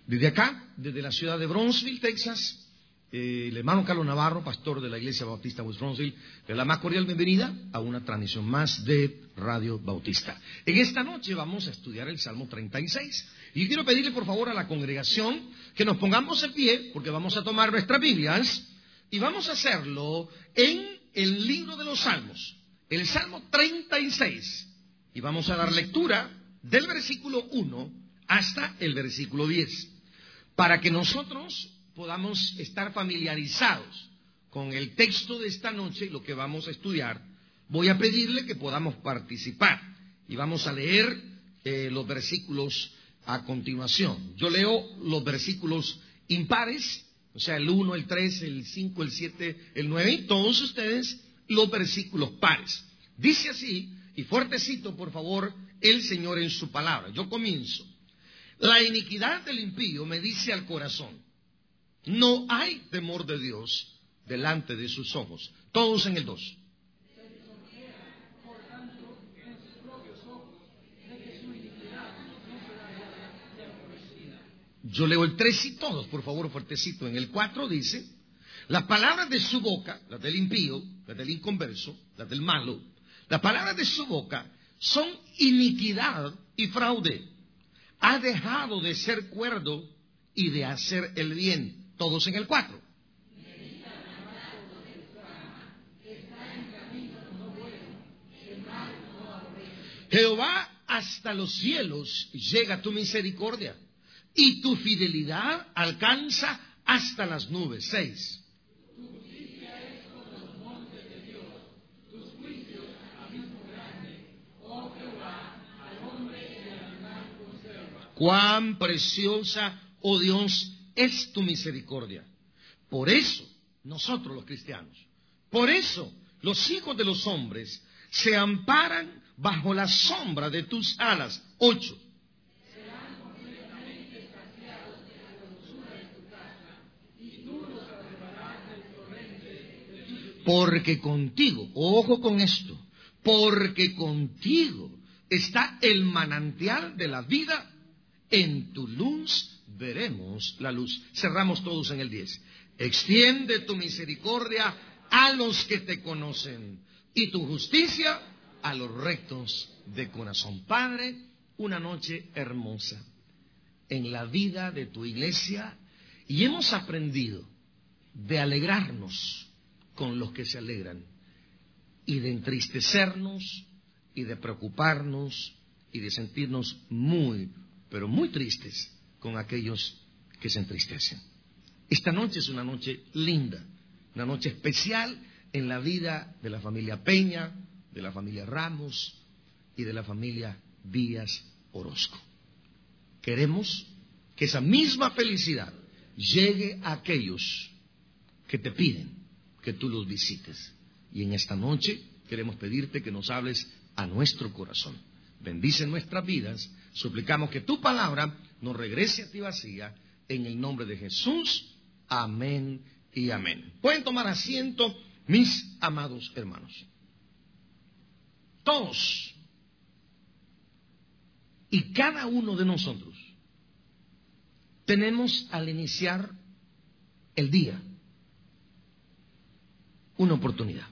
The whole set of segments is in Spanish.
Desde acá, desde la ciudad de Brownsville, Texas, el hermano Carlos Navarro, pastor de la Iglesia Bautista West Brownsville, le da la más cordial bienvenida a una transmisión más de Radio Bautista. En esta noche vamos a estudiar el Salmo 36. Y quiero pedirle por favor a la congregación que nos pongamos en pie, porque vamos a tomar nuestras Biblias y vamos a hacerlo en el libro de los Salmos, el Salmo 36. Y vamos a dar lectura del versículo 1 hasta el versículo 10, para que nosotros podamos estar familiarizados con el texto de esta noche y lo que vamos a estudiar. Voy a pedirle que podamos participar y vamos a leer los versículos a continuación. Yo leo los versículos impares, o sea, el 1, el 3, el 5, el 7, el 9, y todos ustedes los versículos pares. Dice así, y fuertecito por favor, el Señor en su palabra. Yo comienzo. La iniquidad del impío me dice al corazón: no hay temor de Dios delante de sus ojos. Todos en el 2. Yo leo el 3 y todos, por favor, fuertecito. En el 4 dice: las palabras de su boca, las del impío, las del inconverso, las del malo, las palabras de su boca son iniquidad y fraude. Ha dejado de ser cuerdo y de hacer el bien. Todos en el 4. Jehová, hasta los cielos llega tu misericordia, y tu fidelidad alcanza hasta las nubes. 6. Cuán preciosa, oh Dios, es tu misericordia. Por eso, nosotros los cristianos, por eso los hijos de los hombres se amparan bajo la sombra de tus alas. 8. Serán completamente saciados de la hermosura de tu casa, y tú los arrebatarás del torrente de tu... Porque contigo, ojo con esto, porque contigo está el manantial de la vida. En tu luz veremos la luz. Cerramos todos en el 10. Extiende tu misericordia a los que te conocen y tu justicia a los rectos de corazón. Padre, una noche hermosa en la vida de tu iglesia, y hemos aprendido de alegrarnos con los que se alegran y de entristecernos y de preocuparnos y de sentirnos muy, pero muy tristes con aquellos que se entristecen. Esta noche es una noche linda, una noche especial en la vida de la familia Peña, de la familia Ramos y de la familia Díaz Orozco. Queremos que esa misma felicidad llegue a aquellos que te piden que tú los visites. Y en esta noche queremos pedirte que nos hables a nuestro corazón. Bendice nuestras vidas. Suplicamos que tu palabra nos regrese a ti vacía, en el nombre de Jesús. Amén y amén. Pueden tomar asiento, mis amados hermanos. Todos y cada uno de nosotros tenemos al iniciar el día una oportunidad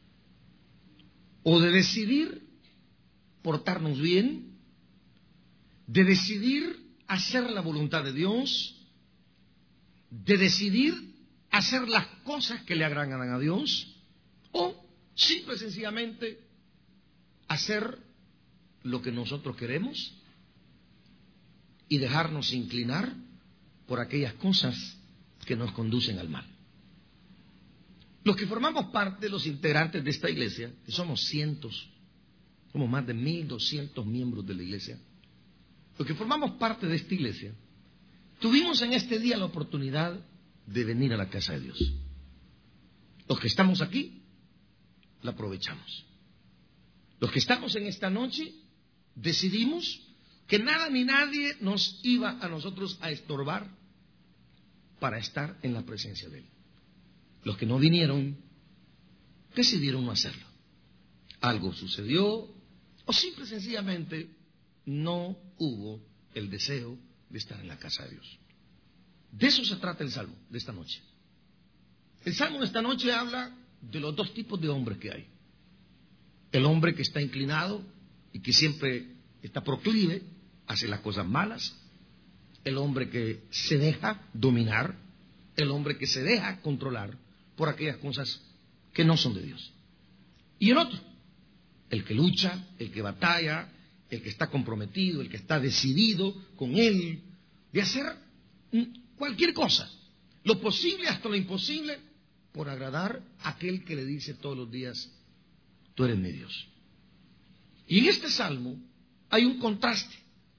o de decidir portarnos bien, de decidir hacer la voluntad de Dios, de decidir hacer las cosas que le agradan a Dios, o simple y sencillamente hacer lo que nosotros queremos y dejarnos inclinar por aquellas cosas que nos conducen al mal. Los que formamos parte, los integrantes de esta iglesia, que somos cientos, somos más de 1,200 miembros de la iglesia, los que formamos parte de esta iglesia, tuvimos en este día la oportunidad de venir a la casa de Dios. Los que estamos aquí, la aprovechamos. Los que estamos en esta noche, decidimos que nada ni nadie nos iba a nosotros a estorbar para estar en la presencia de Él. Los que no vinieron, decidieron no hacerlo. Algo sucedió, o simple y sencillamente no hubo el deseo de estar en la casa de Dios. De eso se trata el Salmo de esta noche. El Salmo de esta noche habla de los dos tipos de hombres que hay. El hombre que está inclinado y que siempre está proclive hacia las cosas malas. El hombre que se deja dominar. El hombre que se deja controlar por aquellas cosas que no son de Dios. Y el otro, el que lucha, el que batalla, el que está comprometido, el que está decidido con Él de hacer cualquier cosa, lo posible hasta lo imposible, por agradar a aquel que le dice todos los días, tú eres mi Dios. Y en este salmo hay un contraste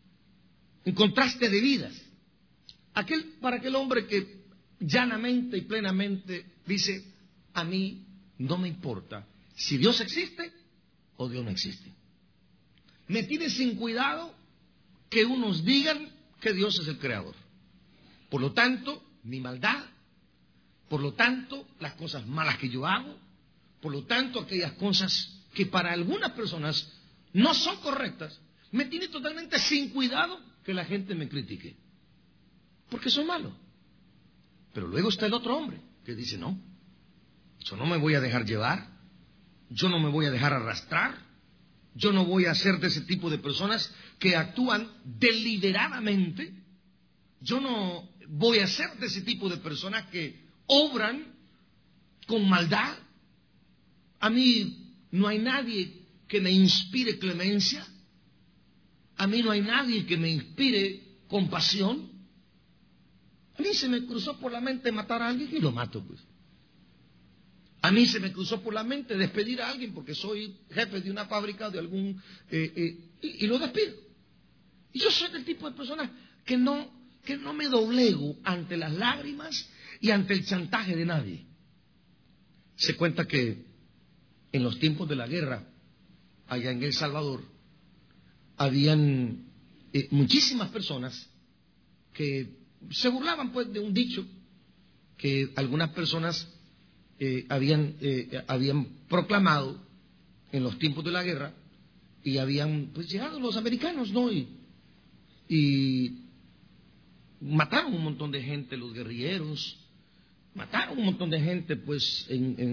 de vidas. Para aquel hombre que llanamente y plenamente dice, a mí no me importa si Dios existe o Dios no existe. Me tiene sin cuidado que unos digan que Dios es el creador. Por lo tanto, mi maldad, por lo tanto, las cosas malas que yo hago, por lo tanto, aquellas cosas que para algunas personas no son correctas, me tiene totalmente sin cuidado que la gente me critique. Porque soy malo. Pero luego está el otro hombre que dice, no, yo no me voy a dejar llevar, yo no me voy a dejar arrastrar, yo no voy a ser de ese tipo de personas que actúan deliberadamente, yo no voy a ser de ese tipo de personas que obran con maldad. A mí no hay nadie que me inspire clemencia, a mí no hay nadie que me inspire compasión. A mí se me cruzó por la mente matar a alguien y lo mato, pues. A mí se me cruzó por la mente despedir a alguien porque soy jefe de una fábrica de algún y lo despido. Y yo soy del tipo de persona que no me doblego ante las lágrimas y ante el chantaje de nadie. Se cuenta que en los tiempos de la guerra allá en El Salvador habían muchísimas personas que se burlaban pues de un dicho que algunas personas habían proclamado en los tiempos de la guerra, y habían pues llegado los americanos, ¿no? Y mataron un montón de gente, los guerrilleros, mataron un montón de gente pues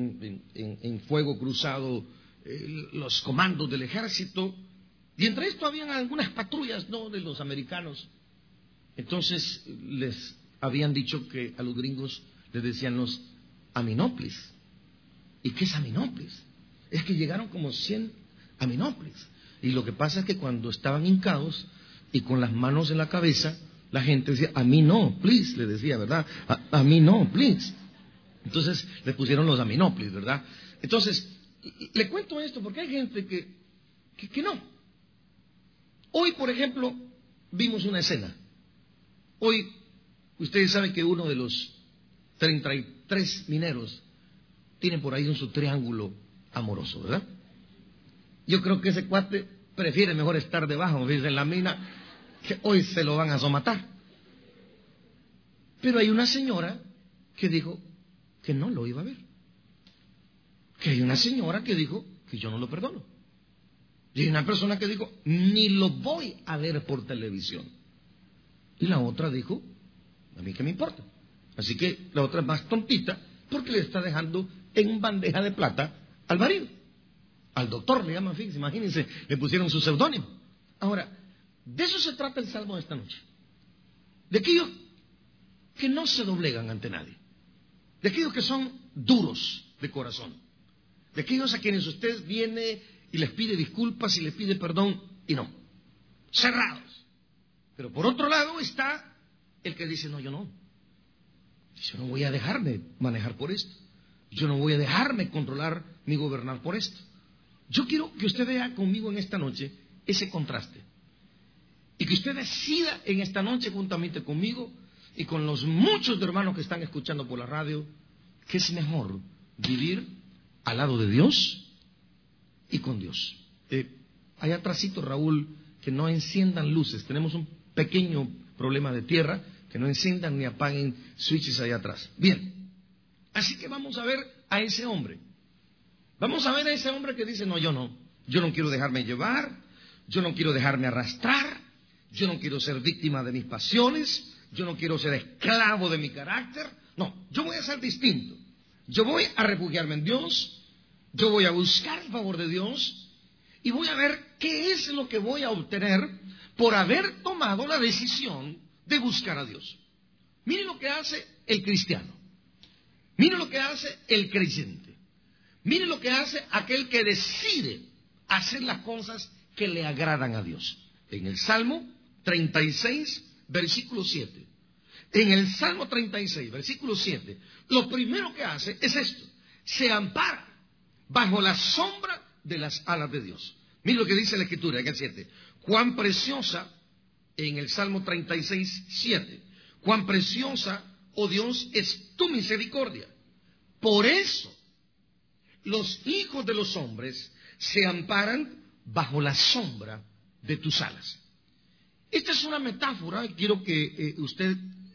en fuego cruzado, los comandos del ejército, y entre esto habían algunas patrullas, ¿no?, de los americanos. Entonces les habían dicho que a los gringos les decían los Aminoplis. ¿Y qué es Aminoplis? Es que llegaron como 100 Aminoplis. Y lo que pasa es que cuando estaban hincados y con las manos en la cabeza, la gente decía, a mí no, please, le decía, ¿verdad? A mí no, please. Entonces le pusieron los Aminoplis, ¿verdad? Entonces, le cuento esto porque hay gente que no. Hoy, por ejemplo, vimos una escena. Hoy, ustedes saben que uno de los 33 mineros tiene por ahí su triángulo amoroso, ¿verdad? Yo creo que ese cuate prefiere mejor estar debajo, dice, en la mina, que hoy se lo van a somatar. Pero hay una señora que dijo que no lo iba a ver. Que hay una señora que dijo que yo no lo perdono. Y hay una persona que dijo, ni lo voy a ver por televisión. Y la otra dijo, a mí qué me importa. Así que la otra es más tontita porque le está dejando en bandeja de plata al marido. Al doctor le llaman, fíjense, imagínense, le pusieron su seudónimo. Ahora, de eso se trata el salmo de esta noche. De aquellos que no se doblegan ante nadie. De aquellos que son duros de corazón. De aquellos a quienes usted viene y les pide disculpas y les pide perdón y no. Cerrados. Pero por otro lado está el que dice, no, yo no. Yo no voy a dejarme manejar por esto. Yo no voy a dejarme controlar ni gobernar por esto. Yo quiero que usted vea conmigo en esta noche ese contraste. Y que usted decida en esta noche juntamente conmigo y con los muchos hermanos que están escuchando por la radio, que es mejor vivir al lado de Dios y con Dios. Allá atrásito, Raúl, que no enciendan luces. Tenemos un pequeño problema de tierra, que no enciendan ni apaguen switches allá atrás. Bien, así que vamos a ver a ese hombre. Vamos a ver a ese hombre que dice, no, yo no quiero dejarme llevar, yo no quiero dejarme arrastrar, yo no quiero ser víctima de mis pasiones, yo no quiero ser esclavo de mi carácter. No, yo voy a ser distinto. Yo voy a refugiarme en Dios, yo voy a buscar el favor de Dios y voy a ver qué es lo que voy a obtener por haber tomado la decisión de buscar a Dios. Mire lo que hace el cristiano. Mire lo que hace el creyente. Mire lo que hace aquel que decide hacer las cosas que le agradan a Dios. En el Salmo 36, versículo 7. En el Salmo 36, versículo 7, lo primero que hace es esto. Se ampara bajo la sombra de las alas de Dios. Mire lo que dice la Escritura en el 7. Cuán preciosa, en el Salmo 36, 7. Cuán preciosa, oh Dios, es tu misericordia. Por eso, los hijos de los hombres se amparan bajo la sombra de tus alas. Esta es una metáfora, y quiero que usted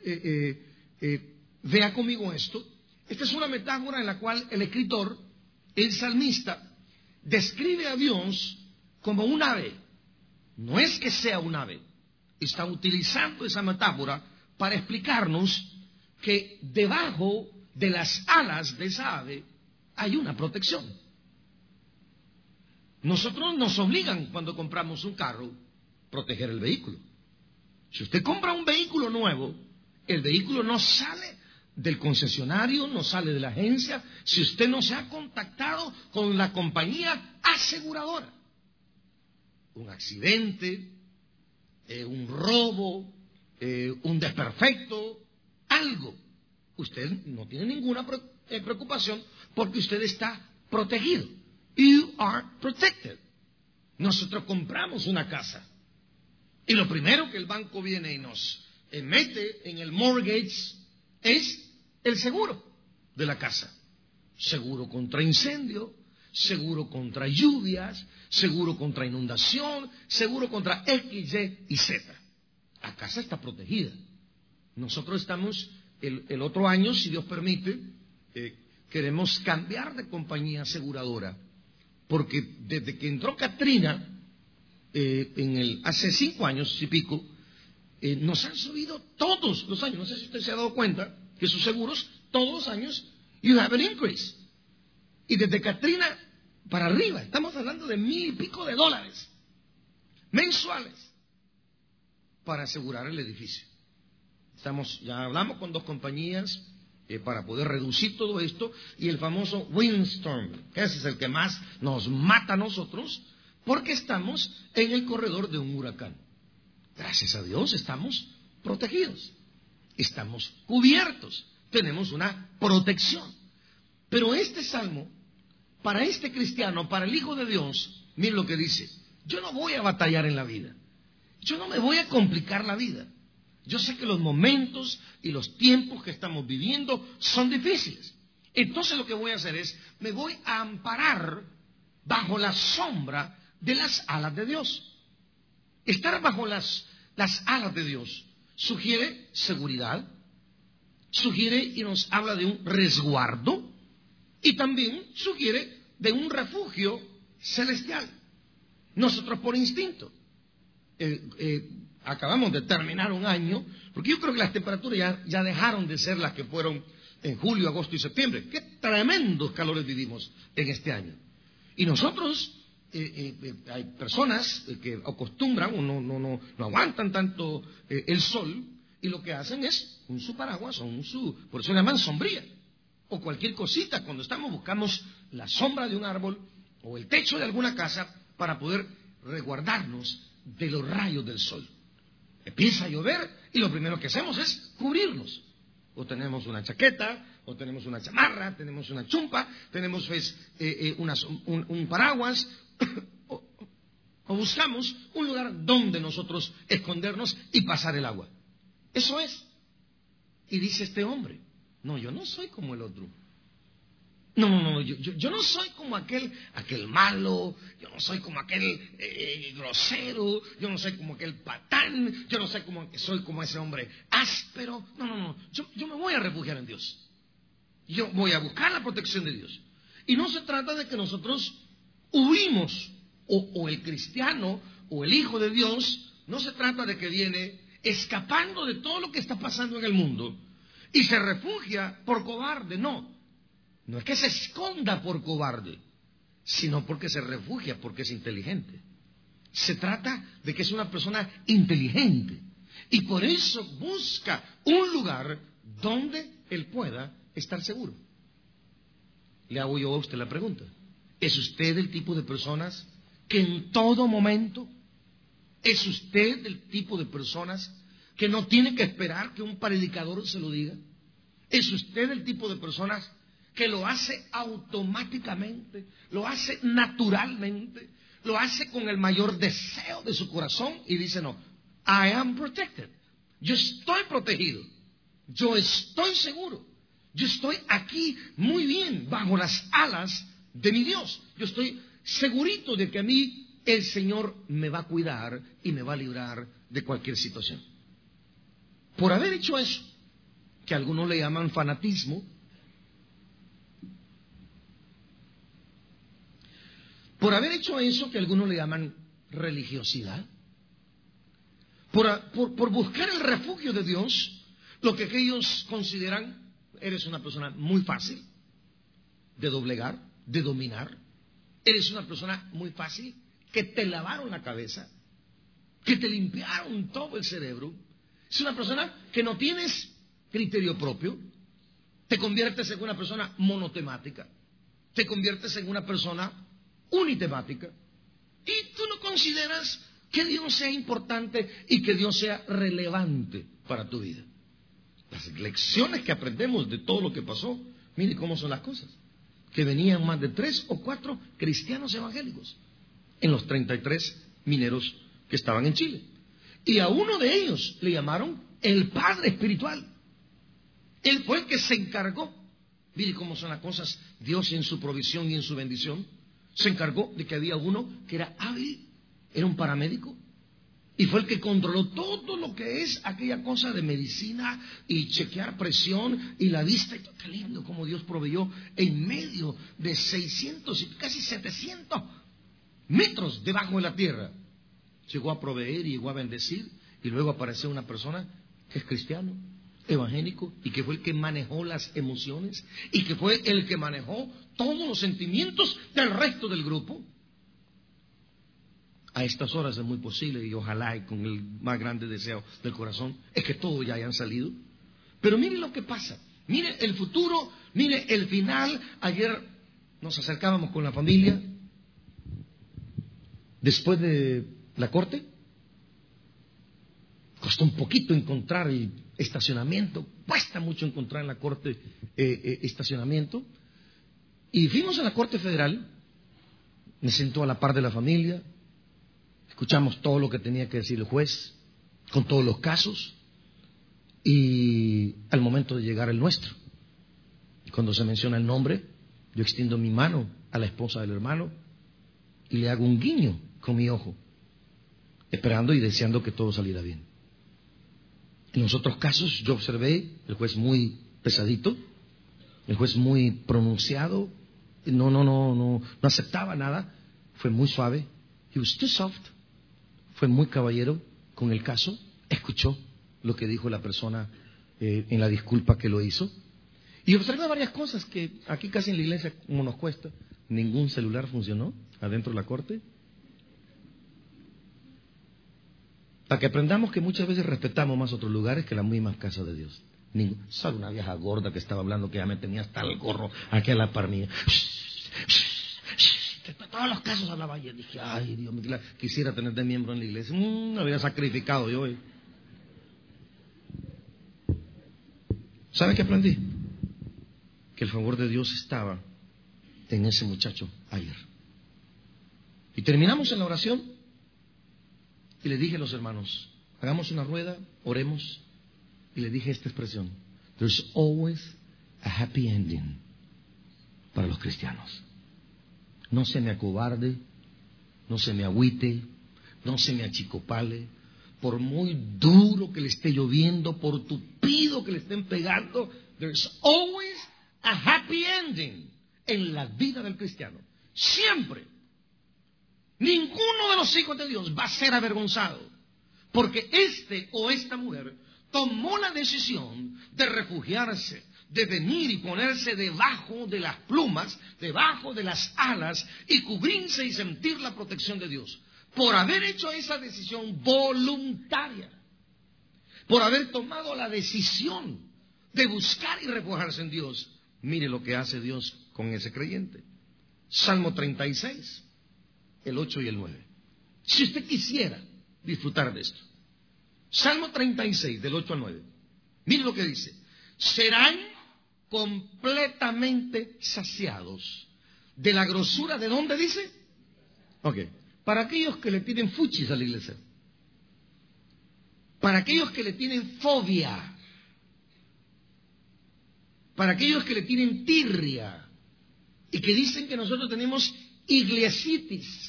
vea conmigo esto. Esta es una metáfora en la cual el escritor, el salmista, describe a Dios como un ave. No es que sea un ave. Está utilizando esa metáfora para explicarnos que debajo de las alas de esa ave hay una protección. Nosotros nos obligan cuando compramos un carro a proteger el vehículo. Si usted compra un vehículo nuevo, el vehículo no sale del concesionario, no sale de la agencia, si usted no se ha contactado con la compañía aseguradora. Un accidente, un robo, un desperfecto, algo. Usted no tiene ninguna preocupación porque usted está protegido. You are protected. Nosotros compramos una casa y lo primero que el banco viene y nos mete en el mortgage es el seguro de la casa. Seguro contra incendio, seguro contra lluvias, seguro contra inundación, seguro contra X, Y y Z. La casa está protegida. Nosotros estamos, el otro año, si Dios permite, queremos cambiar de compañía aseguradora, porque desde que entró Katrina, hace 5 años y pico, nos han subido todos los años. No sé si usted se ha dado cuenta que sus seguros, todos los años, you have an increase. Y desde Katrina para arriba, estamos hablando de $1,000 y pico mensuales para asegurar el edificio. Ya hablamos con 2 compañías para poder reducir todo esto, y el famoso windstorm, ese es el que más nos mata a nosotros, porque estamos en el corredor de un huracán. Gracias a Dios estamos protegidos, estamos cubiertos, tenemos una protección. Pero este salmo, para este cristiano, para el Hijo de Dios, mire lo que dice: yo no voy a batallar en la vida, yo no me voy a complicar la vida. Yo sé que los momentos y los tiempos que estamos viviendo son difíciles. Entonces lo que voy a hacer es, me voy a amparar bajo la sombra de las alas de Dios. Estar bajo las alas de Dios sugiere seguridad, sugiere y nos habla de un resguardo, y también sugiere de un refugio celestial. Nosotros por instinto acabamos de terminar un año, porque yo creo que las temperaturas ya dejaron de ser las que fueron en julio, agosto y septiembre. Qué tremendos calores vivimos en este año. Y nosotros, hay personas que acostumbran o no aguantan tanto el sol, y lo que hacen es su paraguas o por eso le llaman sombría, o cualquier cosita. Cuando buscamos la sombra de un árbol o el techo de alguna casa para poder resguardarnos de los rayos del sol. Empieza a llover y lo primero que hacemos es cubrirnos. O tenemos una chaqueta, o tenemos una chamarra, tenemos una chumpa, tenemos un paraguas, o buscamos un lugar donde nosotros escondernos y pasar el agua. Eso es. Y dice este hombre: no, yo no soy como el otro. No, yo no soy como aquel malo, yo no soy como aquel grosero, yo no soy como aquel patán, yo no soy como ese hombre áspero. No, yo me voy a refugiar en Dios. Yo voy a buscar la protección de Dios. Y no se trata de que nosotros huimos, o el cristiano, o el Hijo de Dios, no se trata de que viene escapando de todo lo que está pasando en el mundo y se refugia por cobarde. No es que se esconda por cobarde, sino porque se refugia, porque es inteligente. Se trata de que es una persona inteligente y por eso busca un lugar donde él pueda estar seguro. Le hago yo a usted la pregunta: ¿es usted el tipo de personas que en todo momento, es usted el tipo de personas que no tiene que esperar que un predicador se lo diga? ¿Es usted el tipo de personas que lo hace automáticamente, lo hace naturalmente, lo hace con el mayor deseo de su corazón y dice: no, I am protected, yo estoy protegido, yo estoy seguro, yo estoy aquí muy bien bajo las alas de mi Dios, yo estoy segurito de que a mí el Señor me va a cuidar y me va a librar de cualquier situación? Por haber hecho eso, que algunos le llaman fanatismo, por haber hecho eso que algunos le llaman religiosidad, por buscar el refugio de Dios, lo que ellos consideran, eres una persona muy fácil de doblegar, de dominar, eres una persona muy fácil, que te lavaron la cabeza, que te limpiaron todo el cerebro, es una persona que no tienes criterio propio, te conviertes en una persona monotemática, te conviertes en una persona unitemática, y tú no consideras que Dios sea importante y que Dios sea relevante para tu vida. Las lecciones que aprendemos de todo lo que pasó, mire cómo son las cosas, que venían más de 3 o 4 cristianos evangélicos en los 33 mineros que estaban en Chile, y a uno de ellos le llamaron el padre espiritual. Él fue el que se encargó, mire cómo son las cosas, Dios en su provisión y en su bendición, se encargó de que había uno que era hábil, era un paramédico, y fue el que controló todo lo que es aquella cosa de medicina y chequear presión y la vista. Y qué lindo como Dios proveyó en medio de 600 y casi 700 metros debajo de la tierra. Llegó a proveer y llegó a bendecir, y luego apareció una persona que es cristiano, evangélico, y que fue el que manejó las emociones y que fue el que manejó todos los sentimientos del resto del grupo. A estas horas es muy posible, y ojalá y con el más grande deseo del corazón, es que todos ya hayan salido. Pero mire lo que pasa, mire el futuro, mire el final. Ayer nos acercábamos con la familia después de la corte. Costó un poquito encontrar el estacionamiento, cuesta mucho encontrar en la corte estacionamiento. Y fuimos a la Corte Federal, me sentó a la par de la familia, escuchamos todo lo que tenía que decir el juez, con todos los casos, y al momento de llegar el nuestro, cuando se menciona el nombre, yo extiendo mi mano a la esposa del hermano y le hago un guiño con mi ojo, esperando y deseando que todo saliera bien. En los otros casos yo observé el juez muy pesadito, el juez muy pronunciado, no aceptaba nada, fue muy suave, he was too soft, fue muy caballero con el caso, escuchó lo que dijo la persona en la disculpa que lo hizo, y observé varias cosas que aquí casi en la iglesia, como nos cuesta, ningún celular funcionó adentro de la corte. Para que aprendamos que muchas veces respetamos más otros lugares que las mismas casas de Dios. Solo una vieja gorda que estaba hablando que ya me tenía hasta el gorro aquí a la par mía. Todos los casos hablaba yo. Dije, ay Dios mío, quisiera tener de miembro en la iglesia. Me había sacrificado yo. ¿Sabe qué aprendí? Que el favor de Dios estaba en ese muchacho ayer. Y terminamos en la oración y le dije a los hermanos, hagamos una rueda, oremos, y le dije esta expresión: there's always a happy ending para los cristianos. No se me acobarde, no se me agüite, no se me achicopale, por muy duro que le esté lloviendo, por tupido que le estén pegando, there's always a happy ending en la vida del cristiano. Siempre. Ninguno de los hijos de Dios va a ser avergonzado Porque este o esta mujer tomó la decisión de refugiarse, de venir y ponerse debajo de las plumas, debajo de las alas y cubrirse y sentir la protección de Dios. Por haber hecho esa decisión voluntaria, por haber tomado la decisión de buscar y refugiarse en Dios. Mire lo que hace Dios con ese creyente. Salmo 36, el 8 y el 9. Si usted quisiera disfrutar de esto. Salmo 36, del 8 al 9. Mire lo que dice. Serán completamente saciados de la grosura. ¿De dónde dice? Ok. Para aquellos que le tienen fuchis a la iglesia. Para aquellos que le tienen fobia. Para aquellos que le tienen tirria. Y que dicen que nosotros tenemos iglesitis.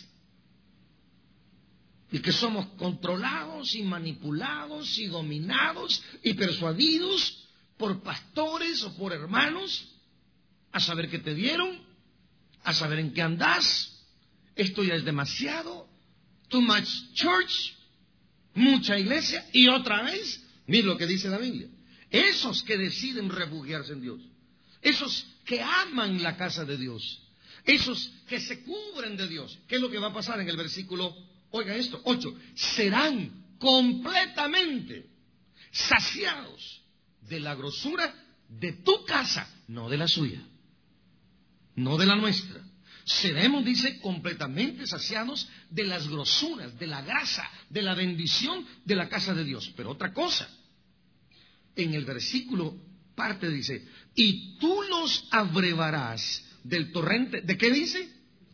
Y que somos controlados y manipulados y dominados y persuadidos por pastores o por hermanos a saber qué te dieron, a saber en qué andás. Esto ya es demasiado. Too much church, mucha iglesia. Y otra vez, mire lo que dice la Biblia. Esos que deciden refugiarse en Dios, esos que aman la casa de Dios, esos que se cubren de Dios. ¿Qué es lo que va a pasar en el versículo? Oiga esto, 8. Serán completamente saciados de la grosura de tu casa, no de la suya, no de la nuestra. Seremos, dice, completamente saciados de las grosuras, de la grasa, de la bendición de la casa de Dios. Pero otra cosa, en el versículo parte dice, y tú los abrevarás del torrente. ¿De qué dice?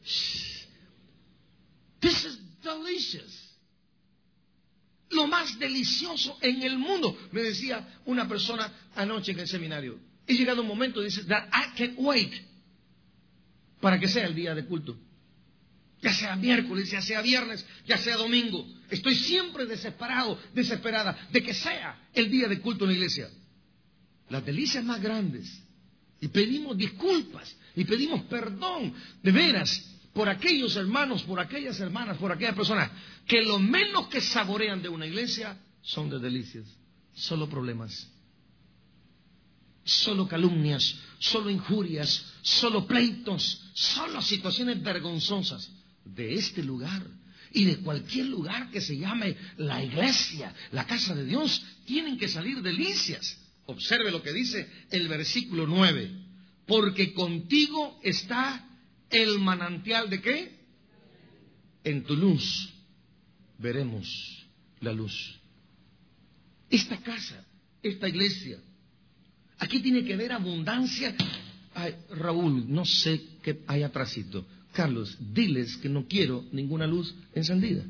This is delicious. Lo más delicioso en el mundo. Me decía una persona anoche en el seminario. He llegado un momento, dice, that I can't wait para que sea el día de culto. Ya sea miércoles, ya sea viernes, ya sea domingo. Estoy siempre desesperado, desesperada de que sea el día de culto en la iglesia. Las delicias más grandes. Y pedimos disculpas y pedimos perdón, de veras, por aquellos hermanos, por aquellas hermanas, por aquellas personas que lo menos que saborean de una iglesia son de delicias. Solo problemas, solo calumnias, solo injurias, solo pleitos, solo situaciones vergonzosas de este lugar y de cualquier lugar que se llame la iglesia, la casa de Dios. Tienen que salir delicias. Observe lo que dice el versículo 9. Porque contigo está el manantial de ¿qué? En tu luz veremos la luz. Esta casa, esta iglesia, aquí tiene que haber abundancia. Ay, Raúl, no sé qué hay atrásito. Carlos, diles que no quiero ninguna luz encendida.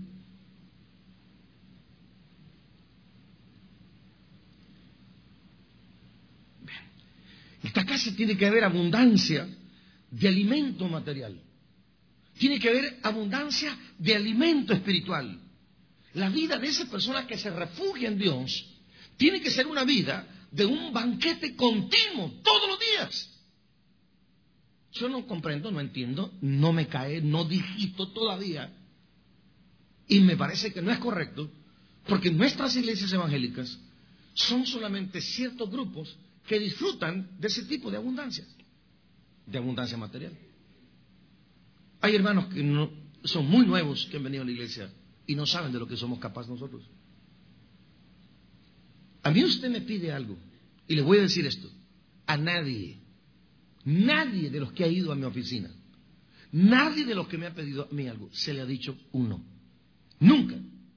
Esta casa tiene que haber abundancia de alimento material. Tiene que haber abundancia de alimento espiritual. La vida de esa persona que se refugia en Dios tiene que ser una vida de un banquete continuo, todos los días. Yo no comprendo, no entiendo, no me cae, no digito todavía. Y me parece que no es correcto, porque nuestras iglesias evangélicas son solamente ciertos grupos que disfrutan de ese tipo de abundancia material. Hay hermanos que no, son muy nuevos que han venido a la iglesia y no saben de lo que somos capaces nosotros. A mí usted me pide algo, y le voy a decir esto, a nadie de los que ha ido a mi oficina, nadie de los que me ha pedido a mí algo, se le ha dicho un no. Nunca.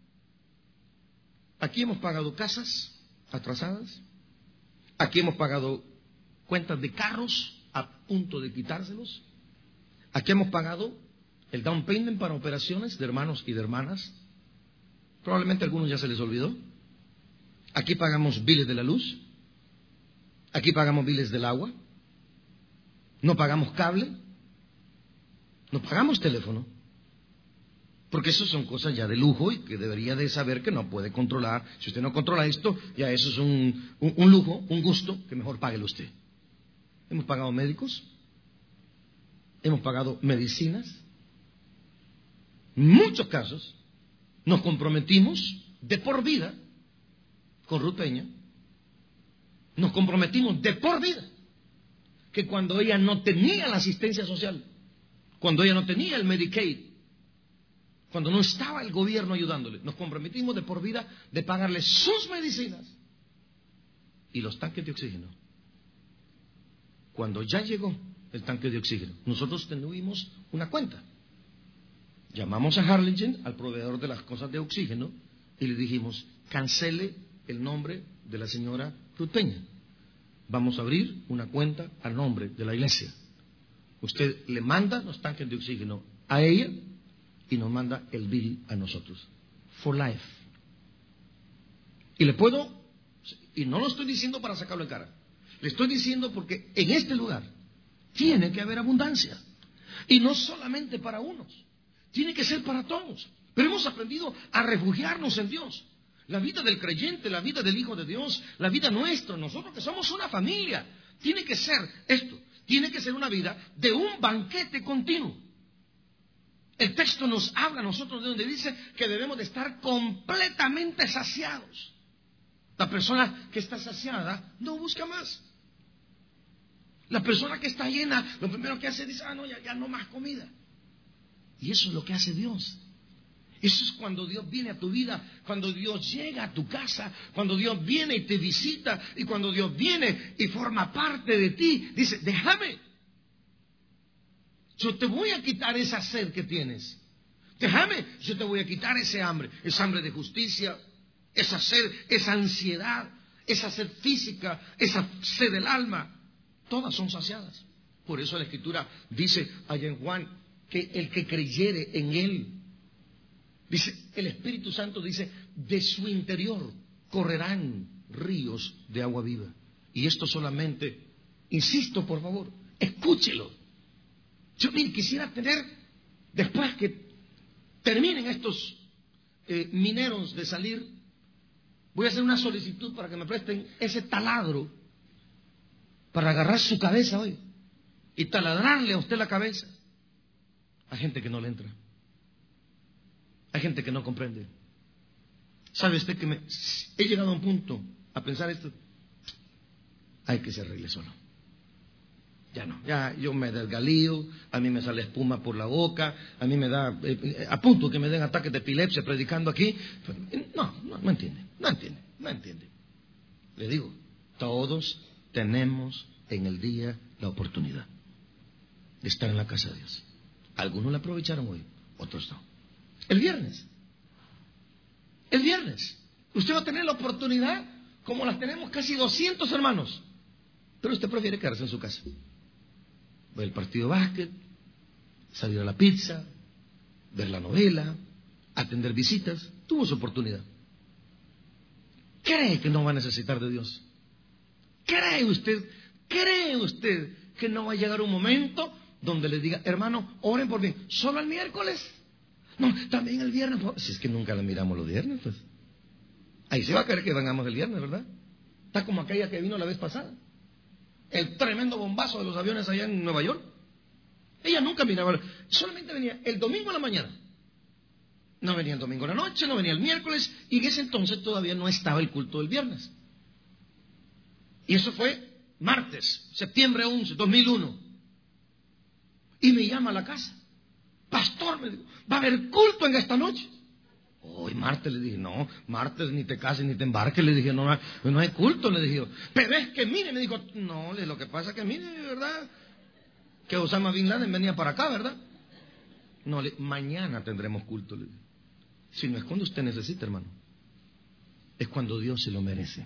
Aquí hemos pagado casas atrasadas, aquí hemos pagado cuentas de carros a punto de quitárselos, aquí hemos pagado el down payment para operaciones de hermanos y de hermanas, probablemente a algunos ya se les olvidó. Aquí pagamos biles de la luz, aquí pagamos biles del agua, no pagamos cable, no pagamos teléfono, porque eso son cosas ya de lujo y que debería de saber que no puede controlar. Si usted no controla esto, ya eso es un lujo, un gusto, que mejor páguelo usted. Hemos pagado médicos, hemos pagado medicinas. En muchos casos nos comprometimos de por vida con Ruth Peña. Nos comprometimos de por vida que cuando ella no tenía la asistencia social, cuando ella no tenía el Medicaid, cuando no estaba el gobierno ayudándole, nos comprometimos de por vida de pagarle sus medicinas y los tanques de oxígeno. Cuando ya llegó el tanque de oxígeno, nosotros tuvimos una cuenta. Llamamos a Harlingen, al proveedor de las cosas de oxígeno, y le dijimos: cancele el nombre de la señora Ruth Peña. Vamos a abrir una cuenta al nombre de la iglesia. Usted le manda los tanques de oxígeno a ella y nos manda el bill a nosotros. For life. Y le puedo, y no lo estoy diciendo para sacarlo en cara, le estoy diciendo porque en este lugar tiene que haber abundancia. Y no solamente para unos, tiene que ser para todos. Pero hemos aprendido a refugiarnos en Dios. La vida del creyente, la vida del Hijo de Dios, la vida nuestra, nosotros que somos una familia, tiene que ser esto, tiene que ser una vida de un banquete continuo. El texto nos habla a nosotros de donde dice que debemos de estar completamente saciados. La persona que está saciada no busca más. La persona que está llena, lo primero que hace es decir: no, ya no más comida. Y eso es lo que hace Dios. Eso es cuando Dios viene a tu vida, cuando Dios llega a tu casa, cuando Dios viene y te visita, y cuando Dios viene y forma parte de ti. Dice: déjame, yo te voy a quitar esa sed que tienes. Déjame, yo te voy a quitar esa hambre de justicia, esa sed, esa ansiedad, esa sed física, esa sed del alma. Todas son saciadas. Por eso la Escritura dice allá en Juan que el que creyere en Él, dice, el Espíritu Santo dice, de su interior correrán ríos de agua viva. Y esto solamente, insisto, por favor, escúchelo. Yo quisiera tener, después que terminen estos mineros de salir, voy a hacer una solicitud para que me presten ese taladro para agarrar su cabeza hoy y taladrarle a usted la cabeza. Hay gente que no le entra. Hay gente que no comprende. ¿Sabe usted que he llegado a un punto a pensar esto? Hay que se arregle solo. Ya no, ya yo me desgalío, a mí me sale espuma por la boca, a mí me da, a punto que me den ataques de epilepsia predicando aquí. No entiende. Le digo, todos tenemos en el día la oportunidad de estar en la casa de Dios. Algunos la aprovecharon hoy, otros no. El viernes, usted va a tener la oportunidad, como las tenemos casi 200 hermanos, pero usted prefiere quedarse en su casa. Ver el partido de básquet, salir a la pizza, ver la novela, atender visitas. Tuvo su oportunidad. ¿Cree que no va a necesitar de Dios? ¿Cree usted que no va a llegar un momento donde le diga: hermano, oren por mí, solo el miércoles? No, también el viernes. Si es que nunca la miramos los viernes, pues. Ahí se va a querer que vengamos el viernes, ¿verdad? Está como aquella que vino la vez pasada. El tremendo bombazo de los aviones allá en Nueva York. Ella nunca miraba, solamente venía el domingo en la mañana. No venía el domingo en la noche, no venía el miércoles, y en ese entonces todavía no estaba el culto del viernes. Y eso fue martes, septiembre 11, 2001. Y me llama a la casa: pastor, me dijo, ¿va a haber culto en esta noche? Hoy martes, le dije, no, martes ni te cases ni te embarques, le dije, no hay culto, le dije. Pero es que mire, me dijo, no, lo que pasa es que mire, ¿verdad? Que Osama Bin Laden venía para acá, ¿verdad? No, mañana tendremos culto, le dije. Si no es cuando usted necesita, hermano, es cuando Dios se lo merece.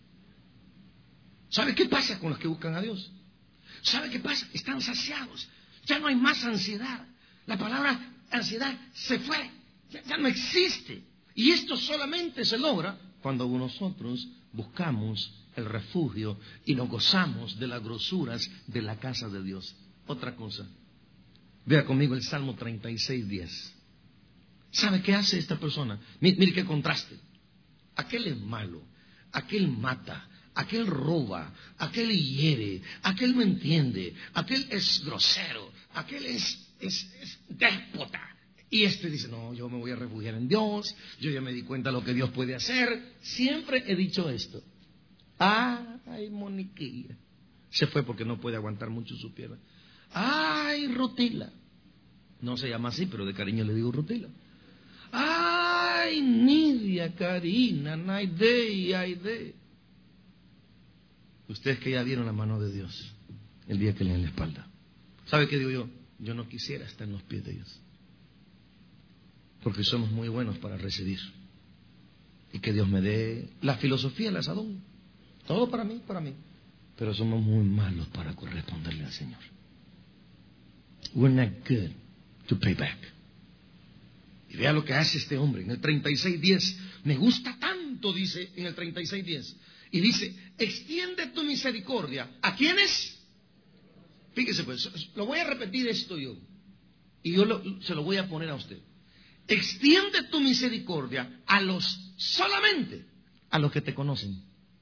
¿Sabe qué pasa con los que buscan a Dios? ¿Sabe qué pasa? Están saciados, ya no hay más ansiedad. La palabra ansiedad se fue. Ya no existe. Y esto solamente se logra cuando nosotros buscamos el refugio y nos gozamos de las grosuras de la casa de Dios. Otra cosa, vea conmigo el Salmo 36:10. ¿Sabe qué hace esta persona? Mire qué contraste. Aquel es malo, aquel mata, aquel roba, aquel hiere, aquel no entiende, aquel es grosero, aquel es déspota. Y este dice, no, yo me voy a refugiar en Dios, yo ya me di cuenta de lo que Dios puede hacer. Siempre he dicho esto. Ay, Moniquilla. Se fue porque no puede aguantar mucho su pierna. Ay, Rutila. No se llama así, pero de cariño le digo Rutila. Ay, Nidia, Karina, Naide, Aide. Ustedes que ya vieron la mano de Dios el día que le den la espalda. ¿Sabe qué digo yo? Yo no quisiera estar en los pies de ellos. Porque somos muy buenos para recibir. Y que Dios me dé la filosofía, la sadón. Todo para mí, para mí. Pero somos muy malos para corresponderle al Señor. We're not good to pay back. Y vea lo que hace este hombre en el 36:10. Me gusta tanto, dice en el 36:10. Y dice, extiende tu misericordia. ¿A quiénes? Fíjese pues, lo voy a repetir esto yo. Y yo se lo voy a poner a usted. Extiende tu misericordia solamente a los que te conocen.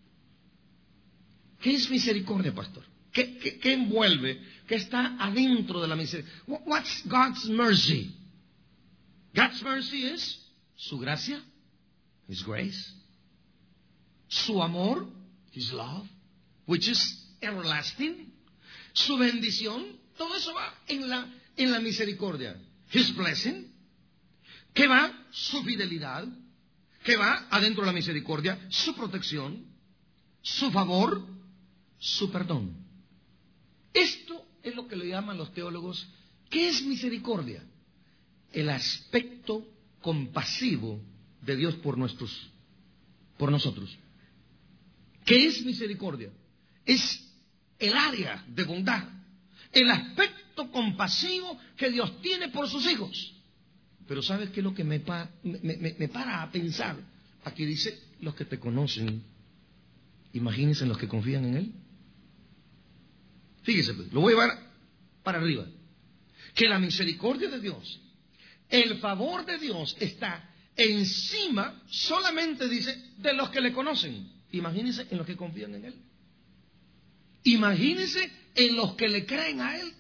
¿Qué es misericordia, pastor? ¿Qué envuelve? ¿Qué está adentro de la misericordia? What's God's mercy? God's mercy es su gracia, His grace, su amor, His love, which is everlasting, su bendición, todo eso va en la misericordia. His blessing, que va su fidelidad, que va adentro de la misericordia, su protección, su favor, su perdón. Esto es lo que le llaman los teólogos. ¿Qué es misericordia? El aspecto compasivo de Dios por nosotros. ¿Qué es misericordia? Es el área de bondad, el aspecto compasivo que Dios tiene por sus hijos. Pero ¿sabes qué es lo que me para a pensar? Aquí dice, los que te conocen. Imagínense en los que confían en Él. Fíjese, pues, lo voy a llevar para arriba. Que la misericordia de Dios, el favor de Dios está encima, solamente dice, de los que le conocen. Imagínense en los que confían en Él. Imagínense en los que le creen a Él.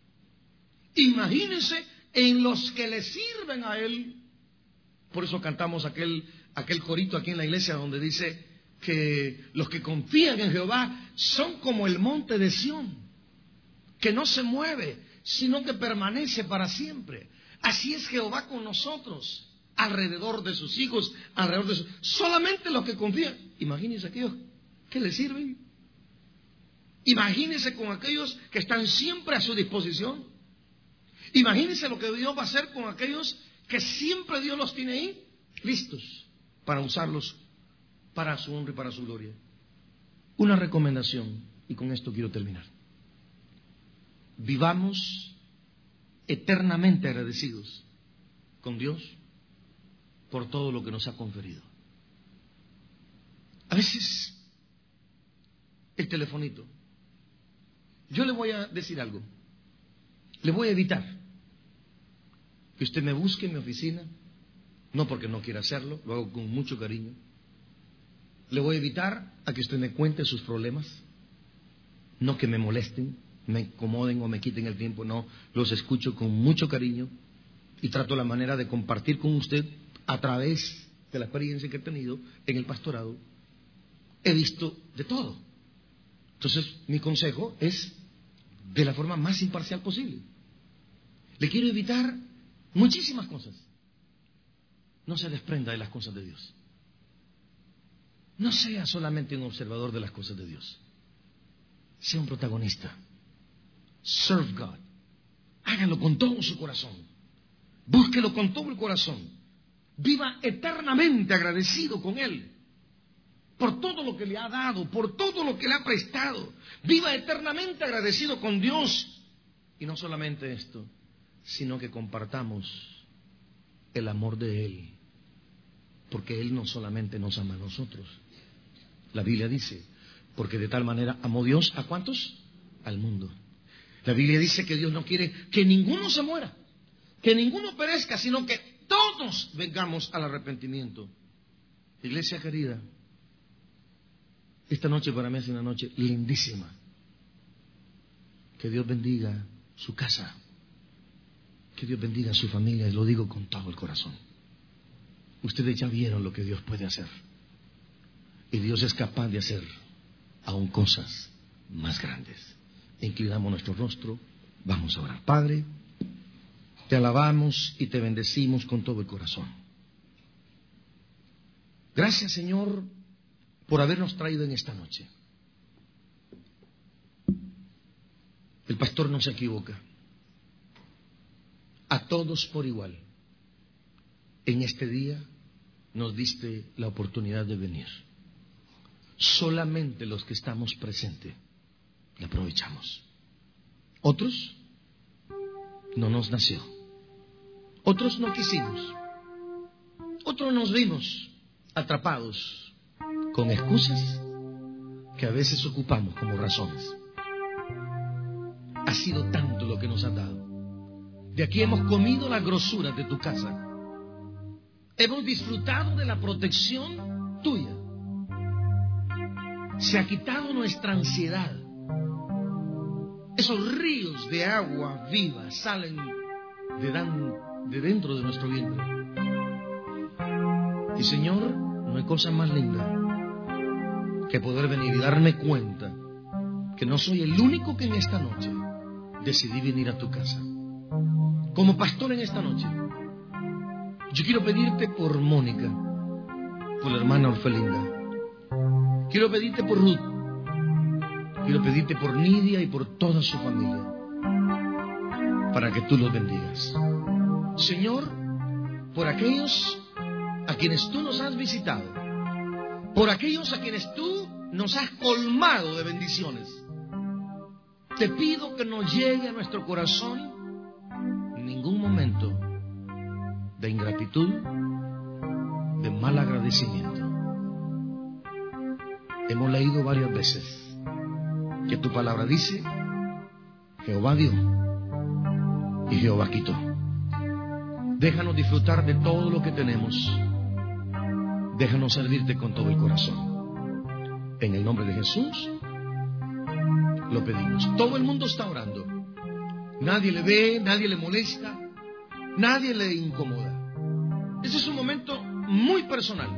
Imagínense en los que le sirven a Él. Por eso cantamos aquel corito aquí en la iglesia donde dice que los que confían en Jehová son como el monte de Sión, que no se mueve, sino que permanece para siempre. Así es Jehová con nosotros, alrededor de sus hijos, solamente los que confían. Imagínense aquellos que le sirven. Imagínense con aquellos que están siempre a su disposición. Imagínense lo que Dios va a hacer con aquellos que siempre Dios los tiene ahí, listos para usarlos para su honra y para su gloria. Una recomendación, y con esto quiero terminar. Vivamos eternamente agradecidos con Dios por todo lo que nos ha conferido. A veces, el telefonito. Yo le voy a decir algo. Le voy a evitar que usted me busque en mi oficina, no porque no quiera hacerlo, lo hago con mucho cariño. Le voy a evitar a que usted me cuente sus problemas, no que me molesten, me incomoden o me quiten el tiempo, no, los escucho con mucho cariño y trato la manera de compartir con usted a través de la experiencia que he tenido en el pastorado. He visto de todo. Entonces, mi consejo es de la forma más imparcial posible. Le quiero evitar muchísimas cosas. No se desprenda de las cosas de Dios. No sea solamente un observador de las cosas de Dios. Sea un protagonista. Serve God. Hágalo con todo su corazón. Búsquelo con todo el corazón. Viva eternamente agradecido con Él. Por todo lo que le ha dado, por todo lo que le ha prestado. Viva eternamente agradecido con Dios. Y no solamente esto, sino que compartamos el amor de Él. Porque Él no solamente nos ama a nosotros. La Biblia dice, porque de tal manera amó Dios ¿a cuántos? Al mundo. La Biblia dice que Dios no quiere que ninguno se muera, que ninguno perezca, sino que todos vengamos al arrepentimiento. Iglesia querida, esta noche para mí es una noche lindísima. Que Dios bendiga su casa. Que Dios bendiga a su familia, y lo digo con todo el corazón. Ustedes ya vieron lo que Dios puede hacer. Y Dios es capaz de hacer aún cosas más grandes. Inclinamos nuestro rostro, vamos a orar. Padre, te alabamos y te bendecimos con todo el corazón. Gracias, Señor, por habernos traído en esta noche. El pastor no se equivoca. A todos por igual. En este día nos diste la oportunidad de venir. Solamente los que estamos presentes la aprovechamos. Otros no nos nació. Otros no quisimos. Otros nos vimos atrapados con excusas que a veces ocupamos como razones. Ha sido tanto lo que nos has dado. De aquí hemos comido las grosuras de tu casa. Hemos disfrutado de la protección tuya. Se ha quitado nuestra ansiedad. Esos ríos de agua viva salen de dentro de nuestro vientre. Y Señor, no hay cosa más linda que poder venir y darme cuenta que no soy el único que en esta noche decidí venir a tu casa. Como pastor en esta noche, yo quiero pedirte por Mónica, por la hermana Orfelinda. Quiero pedirte por Ruth. Quiero pedirte por Nidia y por toda su familia, para que tú los bendigas. Señor, por aquellos a quienes tú nos has visitado, por aquellos a quienes tú nos has colmado de bendiciones, te pido que no llegue a nuestro corazón ningún momento de ingratitud, de mal agradecimiento. Hemos leído varias veces que tu palabra dice: Jehová dio y Jehová quitó. Déjanos disfrutar de todo lo que tenemos. Déjanos servirte con todo el corazón. En el nombre de Jesús lo pedimos. Todo el mundo está orando. Nadie le ve, nadie le molesta, nadie le incomoda. Ese es un momento muy personal.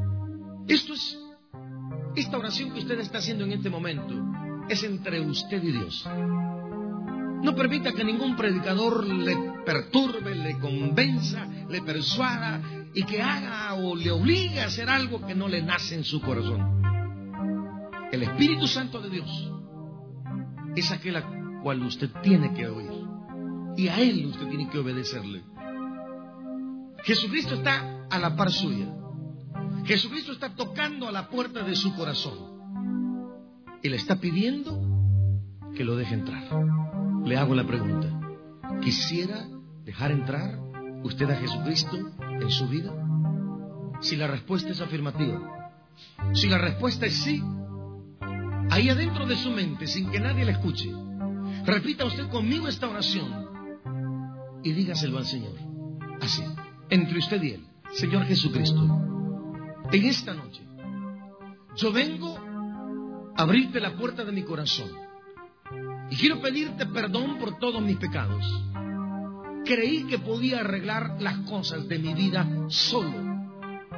Esta oración que usted está haciendo en este momento es entre usted y Dios. No permita que ningún predicador le perturbe, le convenza, le persuada y que haga o le obligue a hacer algo que no le nace en su corazón. El Espíritu Santo de Dios es aquel al cual usted tiene que oír, y a Él usted tiene que obedecerle. Jesucristo está a la par suya. Jesucristo está tocando a la puerta de su corazón y le está pidiendo que lo deje entrar. Le hago la pregunta: ¿quisiera dejar entrar usted a Jesucristo en su vida? Si la respuesta es afirmativa, si la respuesta es sí, ahí adentro de su mente, sin que nadie la escuche, repita usted conmigo esta oración y dígaselo al Señor, así, entre usted y Él. Señor Jesucristo, en esta noche yo vengo a abrirte la puerta de mi corazón y quiero pedirte perdón por todos mis pecados. Creí que podía arreglar las cosas de mi vida sola,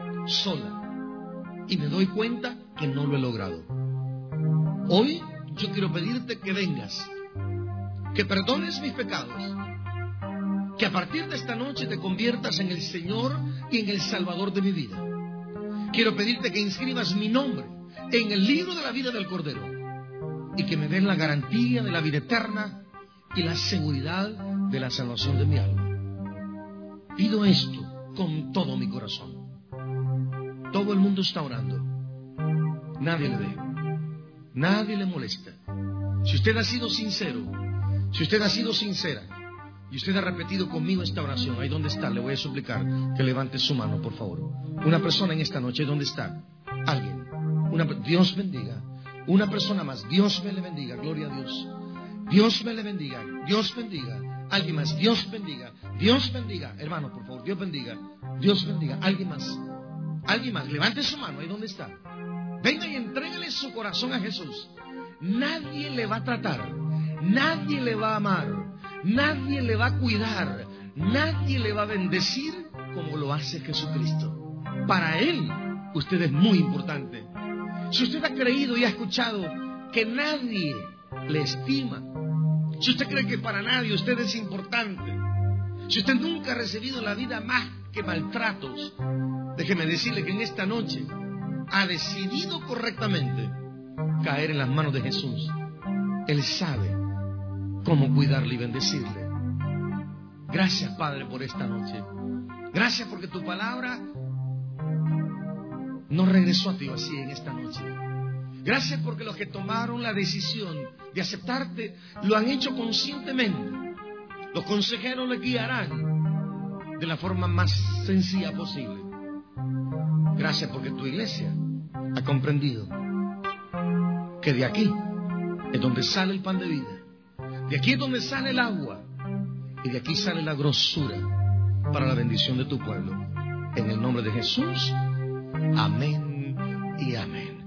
y me doy cuenta que no lo he logrado. Hoy yo quiero pedirte que vengas, que perdones mis pecados, que a partir de esta noche te conviertas en el Señor y en el Salvador de mi vida. Quiero pedirte que inscribas mi nombre en el libro de la vida del Cordero y que me den la garantía de la vida eterna y la seguridad de la salvación de mi alma. Pido esto con todo mi corazón. Todo el mundo está orando. Nadie le ve. Nadie le molesta. Si usted ha sido sincero, si usted ha sido sincera y usted ha repetido conmigo esta oración, ahí donde está, le voy a suplicar que levante su mano, por favor. Una persona en esta noche, ¿dónde está? Alguien. Dios bendiga. Una persona más. Dios me le bendiga. Gloria a Dios. Dios me le bendiga. Dios bendiga. Alguien más. Dios bendiga. Dios bendiga. Hermano, por favor. Dios bendiga. Dios bendiga. Alguien más. Alguien más. Levante su mano. Ahí donde está. Venga y entrégale su corazón a Jesús. Nadie le va a tratar. Nadie le va a amar. Nadie le va a cuidar. nadie le va a bendecir como lo hace Jesucristo. Para Él, usted es muy importante. Si usted ha creído y ha escuchado que nadie le estima, si usted cree que para nadie usted es importante, si usted nunca ha recibido en la vida más que maltratos, déjeme decirle que en esta noche ha decidido correctamente caer en las manos de Jesús. Él sabe cómo cuidarle y bendecirle. Gracias, Padre, por esta noche. Gracias porque tu palabra no regresó a ti vacía en esta noche. Gracias porque los que tomaron la decisión de aceptarte lo han hecho conscientemente. Los consejeros le guiarán de la forma más sencilla posible. Gracias porque tu iglesia ha comprendido que de aquí es donde sale el pan de vida, de aquí es donde sale el agua, y de aquí sale la grosura para la bendición de tu pueblo. En el nombre de Jesús, amén y amén.